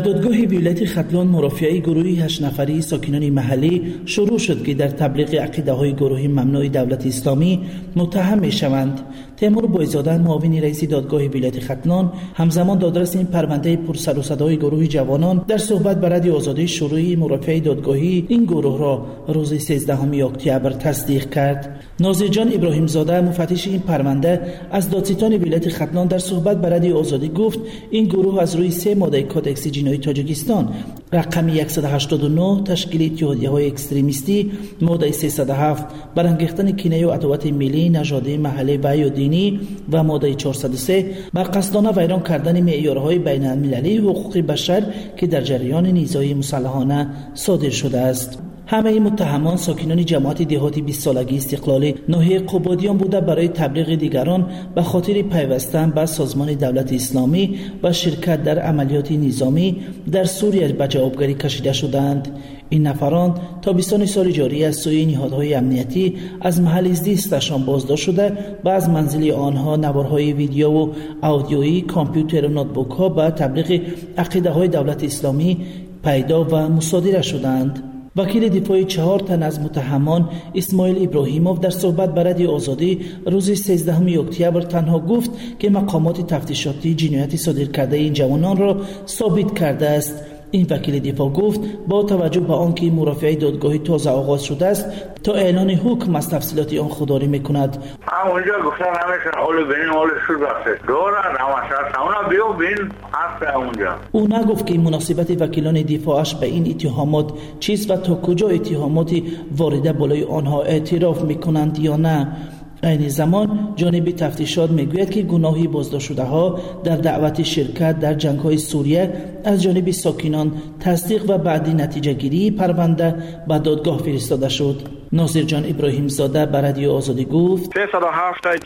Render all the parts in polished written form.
دادگاه ولایت ختلان مرافعه گروهی 8 نفری ساکنان محلی شروع شد که در تبلیغ عقیده‌های گروهی ممنوع دولت اسلامی متهم می‌شوند. تیمور بایزاده معاون رئیس دادگاه ولایت ختلان همزمان دادرس این پرونده پرسر و صدای گروه جوانان در صحبت بر رادیو آزادی شروعی مرافعه دادگاهی این گروه را روز 13 اکتبر تصدیق کرد. ناظر جان ابراهیم زاده مفتش این پرونده از دادستان ولایت ختلان در صحبت بر رادیو آزادی گفت این گروه از روی 3 ماده کودکس جنایی تاجیکستان رقم 189 تشکیل اتحادیه‌های اکستریمیستی، ماده 307 برانگیختن کینه و عداوت ملی، نژادی، محلی و یا دینی و ماده 403 بر قصدانه ویران کردن معیارهای بین‌المللی حقوق بشر که در جریان نیزهای مسلحانه صادر شده است. همه این متهمان ساکنان جماعت دهاتی 20 سالگی استقلالی ناحیه قبادیان بوده برای تبلیغ دیگران به خاطر پیوستن به سازمان دولت اسلامی و شرکت در عملیات نظامی در سوریه به جوابگری کشیده شدند. این نفران تابستان سال جاری از سوی نهادهای امنیتی از محل زیستشان بازداشت شده و از منزل آنها نوارهای ویدیو و آدیویی، کامپیوتر و نوتبوک ها به تبلیغ عقیده های دولت اسلامی پیدا و مصادره شدند. وکیل دفاع 4 تن از متهمان اسماعیل ابراهیموف در صحبت بر رادیو آزادی روز 13 اکتبر تنها گفت که مقامات تفتیشاتی جنایت صادر کرده این جوانان را ثابت کرده است. این وکیل دفاع گفت با توجه به آنکه مرافعه دادگاهی تازه آغاز شده است تا اعلان حکم از تفصیلات آن خودداری میکند. اونجا گفتن همیشه اولو بین اولو شد بسته دارن همشه اونا بیو بین هست اونجا. او نگفت که مناسبت وکیلان دفاعش به این اتهامات چیست و تا کجا اتهاماتی وارده بالای آنها اعتراف میکنند یا نه. این زمان جانب تفتیشات میگوید که گناهی بازداشت شده ها در دعوت شرکت در جنگ های سوریه از جانب ساکنان تصدیق و بعدی نتیجه گیری پرونده به دادگاه فرستاده شد. ناظر جان ابراهیم زاده بر رادیو آزادی گفت 307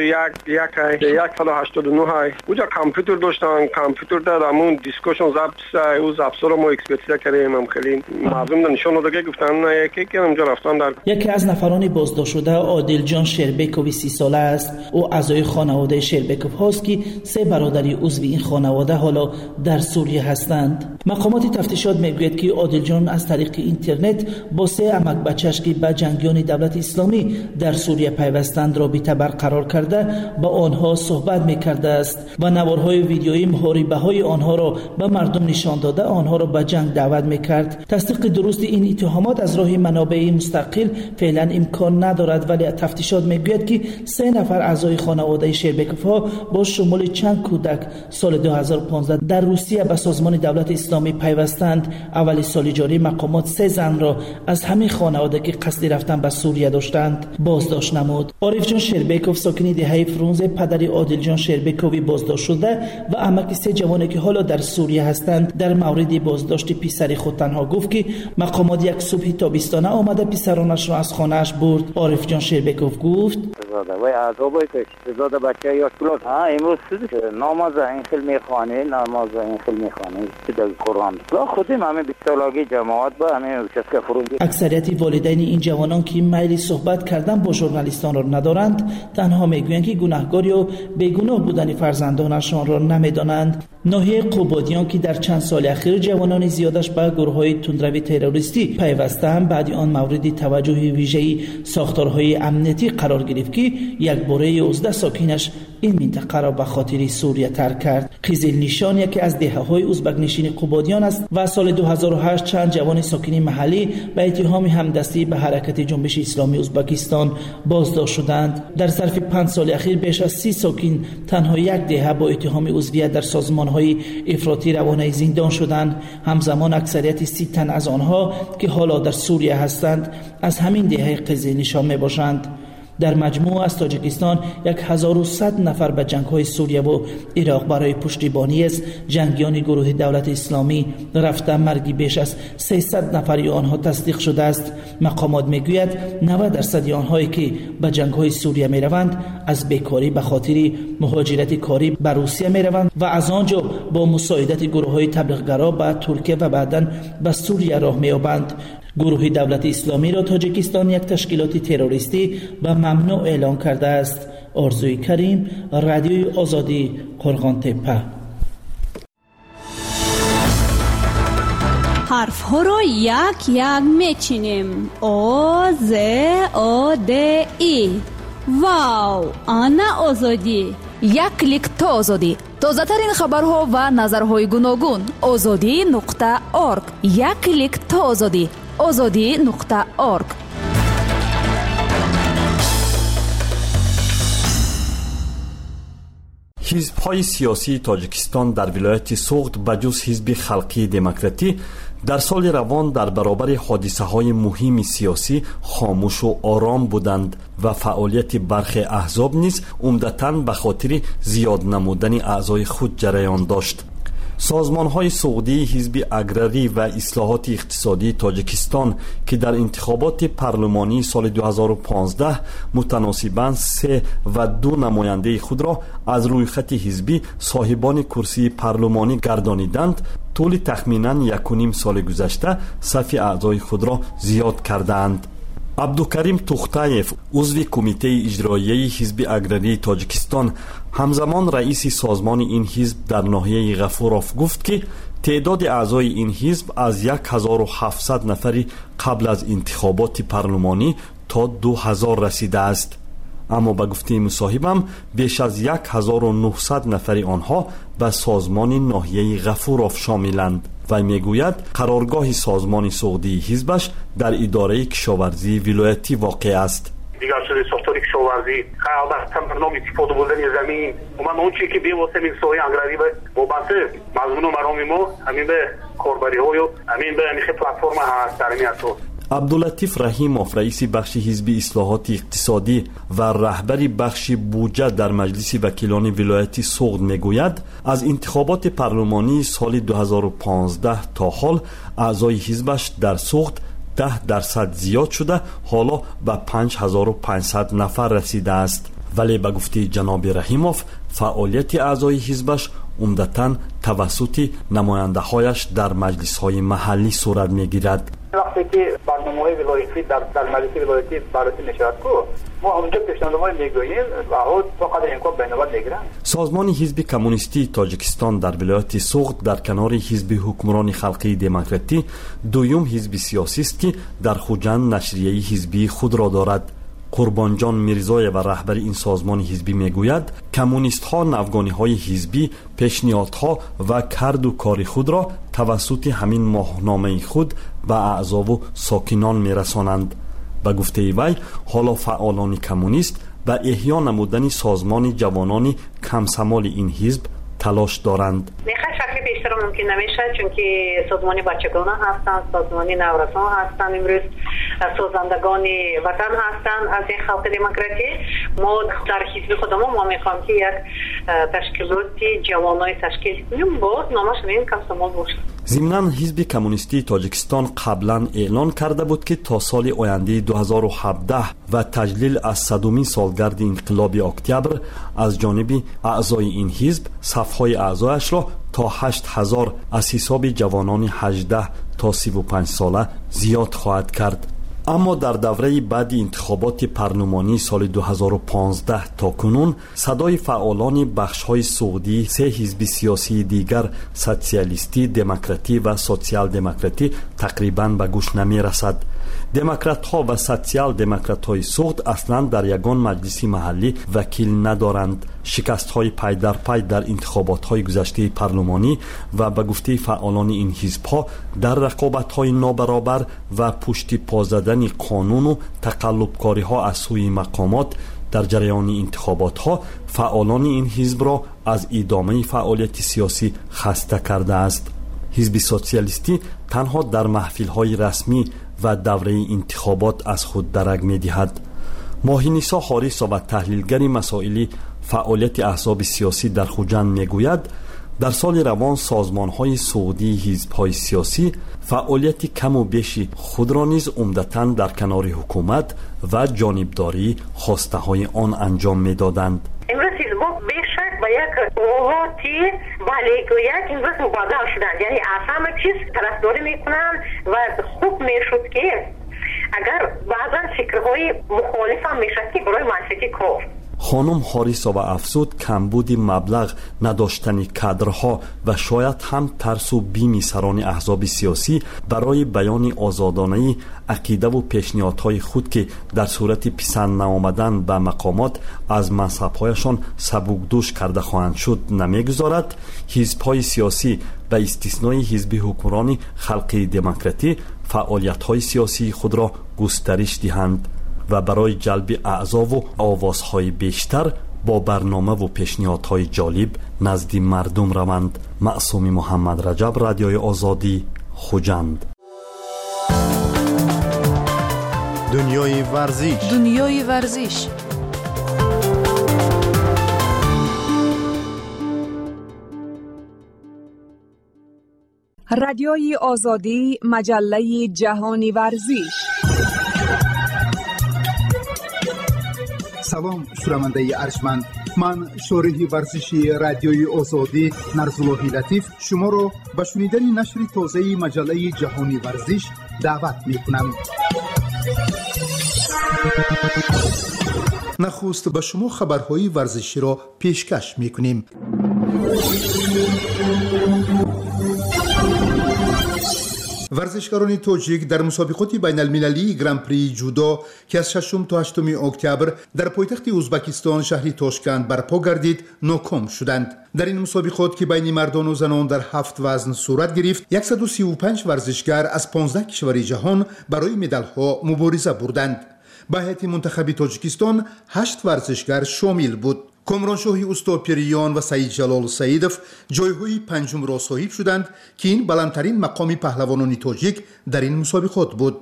401 189 اونجا کامپیوتر داشتن، کامپیوتر در همون دیسکشن زبط او زبطا رو ما اکسپرتیزه کردیم. هم خیلی معلوم نشون داده که گفتن یکی اونجا رفتن در یکی از نفران بازداشت شده عادل جان شربکوی 30 ساله است. او اعضای خانواده شربکوف هاست که 3 برادری عضو این خانواده حالا در سوریه هستند. مقامات تفتیشات میگوید که عادل جان از طریق اینترنت با 3 عمک بچه‌اش که با جنگیان دولت اسلامی در سوریه پیوستند رابطه برقرار کرده با آنها صحبت میکرده است و نوارهای ویدیویی محاربه‌های آنها را به مردم نشان داده آنها را به جنگ دعوت میکرد. تصدیق درست این اتهامات از راه منابع مستقل فعلا امکان ندارد، ولی تفتیشات میگوید که 3 نفر اعضای خانواده شربکوف ها با شمول چند کودک سال 2015 در روسیه به سازمان دولت اسلامی پیوستند. اول سال جاری مقامات 3 زن را از همین خانواده که قصد رفتن به سوریه داشتند بازداشت نمود. عارف جان شربکوف ساکن دهه فرونزه پدر عادل جان شربکوی بازداشت شده و عمک 3 جوانی که حالا در سوریه هستند در مورد بازداشت پسر خود تنها گفت که مقامات یک صبح تابستانه آمده پسرانش را از خانه‌اش برد. عارف جان شربکوف گفت وای عذابی که زاده بچه یا کلاس امروز نماز این خیلی میخوانه، نماز این خیلی میخوانه در قرآن لا خودم همه 20 سالگی جماعت با همه چسکه فرونزه. اکثریت والدین این جوانان که میل صحبت کردن با ژورنالیستان را ندارند تنها میگویند که گناهکار یا بیگناه بودن فرزندانشان را نمیدانند. ناحیه قبادیان که در چند سال اخیر جوانان زیادش به گروه‌های تندروی تروریستی پیوستند بعد آن مورد توجه ویژه‌ای ساختارهای امنیتی قرار گرفت که یک باره 11 ساکنش این منطقه را به خاطر سوریه ترک کرد. خیزل نشان یکی از دهه‌های ازبک نشین قبادیان است و سال 2008 چند جوان ساکن محلی به اتهام همدستی به حرکت جنبش اسلامی ازبکستان بازداشت شدند. در ظرف 5 سال اخیر بیش از 30 ساکن تنها یک دهه با اتهام عضویت در سازمان‌های افراطی روانه زندان شدند. همزمان اکثریت 30 تن از آنها که حالا در سوریه هستند از همین دهه خیزل نشان میباشند. در مجموع از تاجیکستان 1100 نفر به جنگ‌های سوریه و عراق برای پشتیبانی از جنگیان گروه دولت اسلامی رفته مرگی بیش از 300 نفری آنها تصدیق شده است. مقامات میگوید 90% آنهایی که به جنگ‌های سوریه میروند از بیکاری به خاطر مهاجرت کاری به روسیه میروند و از آنجا با مساعدت گروه‌های تبلیغگرا به ترکیه و بعداً به سوریه راه می‌یابند. گروه دولت اسلامی را تاجیکستان یک تشکیلات تروریستی و ممنوع اعلام کرده است. آرزوی کریم، رادیوی آزادی، قرغان تپه. حرف ها را یک یک میچینیم. آ ز آ د ای. واو، انا آزادی. یک کلیک تا آزادی. تازه ترین خبرها و نظرهای گوناگون. azadi.org. یک کلیک تا آزادی. azadi.org. حزب‌های سیاسی تاجیکستان در ولایت سوغد بجز حزب خلقی دموکراتی در سال روان در برابر حادثه‌های مهم سیاسی خاموش و آرام بودند و فعالیت برخی احزاب نیز عمدتاً به خاطر زیاد نمودن اعضای خود جریان داشت. سازمان‌های سعودی حزب اگراری و اصلاحات اقتصادی تاجیکستان که در انتخابات پارلمانی سال 2015 متناسباً 3 و 2 نماینده خود را از روی خط حزبی صاحبان کرسی پارلمانی گردانیدند، طول تخمیناً 1.5 سال گذشته صف اعضای خود را زیاد کردند. عبدالکریم توختایف عضو کمیته اجرایی حزب اگراری تاجیکستان همزمان رئیس سازمان این حزب در ناحیه غفوراف گفت که تعداد اعضای این حزب از 1700 نفری قبل از انتخابات پارلمانی تا 2000 رسیده است. اما به گفته مصاحبم بیش از 1900 نفری آنها به سازمان ناحیه غفوراف شاملند. و میگوید قرارگاه سازمان سعودی حزبش در اداره کشاورزی ولایتی واقع است. دیگر شده ساختار کشاورزی، البته برنامه استفاده بردن زمین و من اون چیزی که به واسطه این ساحه اگراری وابسته مضمون و مرام ما همین به کاربری ها و همین به میخه پلتفرم هست در این اساس. عبداللطیف رحیموف رئیس بخش حزب اصلاحات اقتصادی و رهبر بخش بودجه در مجلس وکیلان ولایت سوغد میگوید از انتخابات پارلمانی سال 2015 تا حال اعضای حزبش در سوغد 10% زیاد شده حالا به 5500 نفر رسیده است. ولی به گفته جناب رحیموف فعالیت اعضای حزبش عمدتاً توسط نماینده هایش در مجلس های محلی صورت میگیرد. وقتی که برنامه‌های ولایتی در مجلس ولایتی بررسی میشود ما اونجا پیشنهادهای میگوییم و تا قدر امکان بین‌الملل میگیرند. سازمان حزب کمونیستی تاجیکستان در ولایت سوغد در کنار حزب حکمران خلقی دموکراتی دوم حزب سیاسی است که در خوجند نشریه حزبی خود را دارد. قربانجان میرزای و رهبر این سازمان حزبی میگوید کمونیست ها نوگانی های حزبی پیشنهادها و کرد و کار خود را توسط همین ماهنامه خود به اعضا و ساکنان میرسانند. به گفته وی حالا فعالان کمونیست به احیا نمودن سازمان جوانان کمسمال این حزب تلاش دارند. شکل بیشتر ممکن نمیشه چون که سازمان بچگانه هستند، سازمان نورسان هستند، امروز سازندگان وطن هستند از این خلق دموکراتی. ما در حزب خودمون ما میخوایم که یک تشکیلات جوانای تشکیل کنیم با نامش این کمسمال باشه. ضمناً حزب کمونیستی تاجیکستان قبلا اعلان کرده بود که تا سال آینده 2017 و تجلیل از 100مین سالگرد انقلاب اکتبر از جانب اعضای این حزب صفهای اعضایش را تا 8000 از حساب جوانان 18 تا 35 ساله زیاد خواهد کرد. اما در دوره بعد انتخابات پارلمانی سال 2015 تا کنون صدای فعالان بخش‌های سعودی 3 حزب سیاسی دیگر سوسیالیستی، دموکراتی و سوسیال دموکراتی تقریباً به گوش نمی رسد. دموکرات‌ها و سوسیال دموکرات‌های سوغد اصلاً در یگان مجلس محلی وکیل ندارند. شکست‌های پای در پای در انتخابات‌های گذشته پارلمانی و به گفته فعالان این حزب‌ها در رقابت‌های نابرابر و پشت پا زدن قانون و تقلب‌کاری‌ها از سوی مقامات در جریان انتخابات‌ها فعالان این حزب را از ادامه فعالیت سیاسی خسته کرده است. حزب سوسیالیستی تنها در محفل‌های رسمی و دوره انتخابات از خود درک می‌دهد. ماهینیسا حارث و تحلیلگر مسائل فعالیت احزاب سیاسی در خوجند میگوید در سال روان سازمان‌های سعودی حزب‌های سیاسی فعالیت کم و بیش خود را نیز عمدتاً در کنار حکومت و جانبداری خواسته‌های آن انجام می‌دادند. امروز حزب‌ها بیشک با یک قواتی بالیگویت امروز مبادل شدند، یعنی همه چیز طرفداری میکنند و خوب میشد که اگر بعضا فکرهای مخالف هم میشد که برای منطقی کار خانم حاریسова افزود کمبود مبلغ، نداشتن کادرها و شاید هم ترس و بیم سران احزاب سیاسی برای بیان آزادانه عقیده و پیشنهادهای خود که در صورت پسند نآمدن به مقامات از منصب‌هایشان سبکدوش کرده خواهند شد نمیگذارد. حزب‌های سیاسی به استثنای حزب حکمران خلق دموکراتی فعالیت‌های سیاسی خود را گسترش دهند و برای جلب اعضا و آوازهای بیشتر با برنامه و پیشنهادهای جالب نزد مردم روند. معصوم محمد رجب، رادیوی آزادی، خوجند. دنیای ورزش. دنیای ورزش. رادیوی آزادی، مجله جهانی ورزش. سلام شنونده ارجمند، من شارح ورزشی رادیوی آزادی نرزالله لطیف شما را به شنیدن نشر تازه مجله جهانی ورزش دعوت می‌کنم. نخست به شما خبرهای ورزشی را پیشکش می‌کنیم. ورزشکاران تاجیک در مسابقات بین المللی گران پری جودو که از 6 تا 8 اکتبر در پایتخت ازبکستان شهر تاشکند برپا گردید ناکام شدند. در این مسابقات که بین مردان و زنان در 7 وزن صورت گرفت، 135 ورزشگر از 15 کشور جهان برای مدال‌ها مبارزه بردند. به هیئت منتخب تاجیکستان 8 ورزشگر شامل بود. کامرانشاهی استا پیریان و سعید جلال سعیدов جایهای پنجم را صاحب شدند که این بلندترین مقام پهلوانان تاجیک در این مسابقات بود.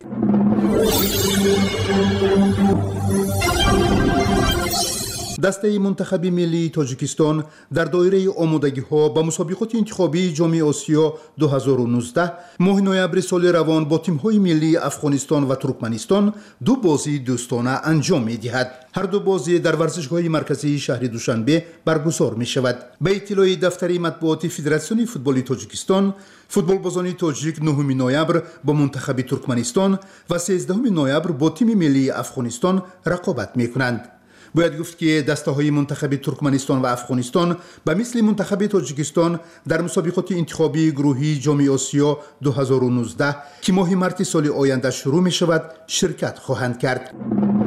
دسته منتخب ملی تاجیکستان در دایره آمادگی‌ها به مسابقات انتخابی جام آسیا 2019 ماه نوامبر سال روان با تیم‌های ملی افغانستان و ترکمنستان 2 بازی دوستانه انجام می‌دهد. هر 2 بازی در ورزشگاه مرکزی شهر دوشنبه برگزار می‌شود. به اطلاع دفتر مطبوعات فدراسیون فوتبال تاجیکستان، فوتبالبازان تاجیک 9 نوامبر با منتخب ترکمنستان و 13 نوامبر با تیم ملی افغانستان رقابت می‌کنند. باید گفت که دسته‌های منتخب ترکمنستان و افغانستان به مثل منتخب تاجیکستان در مسابقات انتخابی گروهی جام آسیا 2019 که ماه مارس سال آینده شروع می شود شرکت خواهند کرد.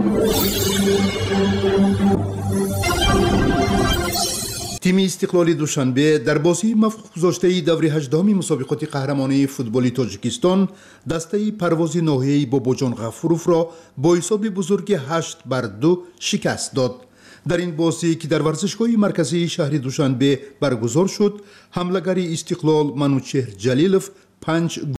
تیم استقلال دوشنبه در بازی موفق گذاشته دوره 18 مسابقات قهرمانی فوتبال تاجیکستان دسته پرواز ناحیه‌ای باباجان غفوروف را با حساب بزرگ 8-2 شکست داد. در این بازی که در ورزشگاه مرکزی شهر دوشنبه برگزار شد، حمله‌گر استقلال منوچهر جلیلوف 5